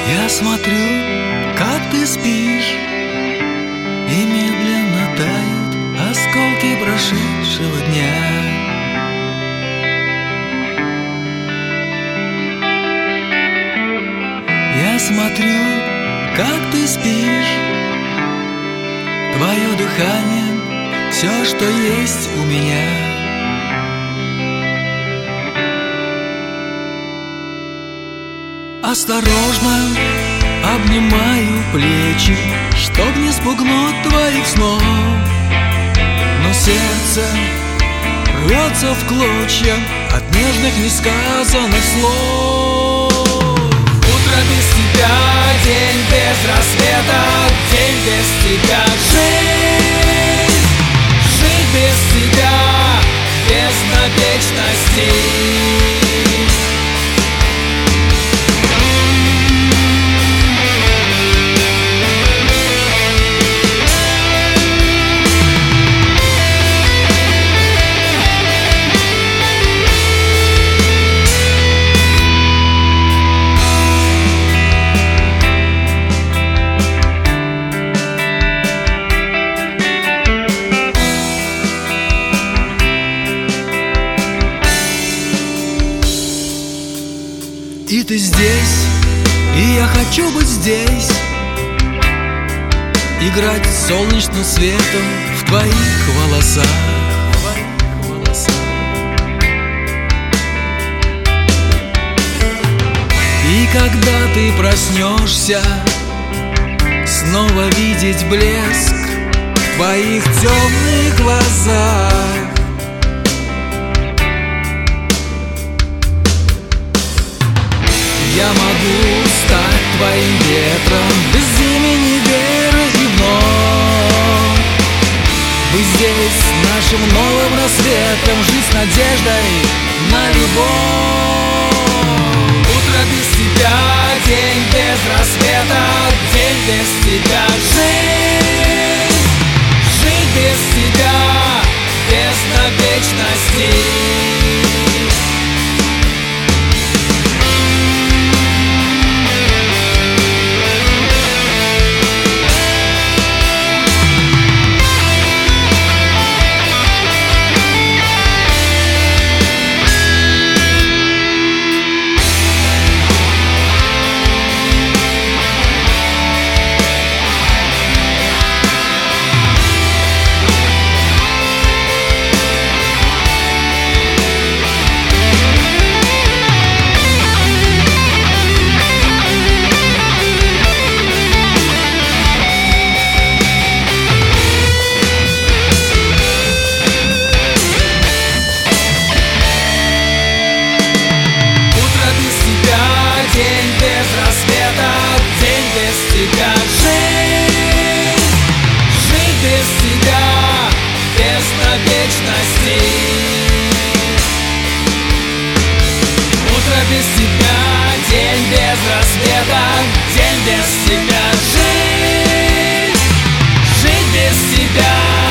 Я смотрю, как ты спишь, и медленно тают осколки прошедшего дня. Я смотрю, как ты спишь, твое дыхание — все, что есть у меня. Осторожно обнимаю плечи, чтоб не спугнуть твоих снов, но сердце рвется в клочья от нежных несказанных слов. Утро без тебя, день без рассвета, день без тебя. Жить без тебя, бездна вечности. И ты здесь, и я хочу быть здесь, играть солнечным светом в твоих волосах. И когда ты проснешься, снова видеть блеск в твоих темных глазах. Я могу стать твоим ветром, без имени, веры и вновь быть здесь нашим новым рассветом, жить с надеждой на любовь. Утро без тебя, день без рассвета, день без тебя. Жить без тебя, бездна вечности. День без рассвета, день без тебя. Жить без тебя, бездна вечности. Утро без тебя, день без рассвета, день без тебя. Жить без тебя.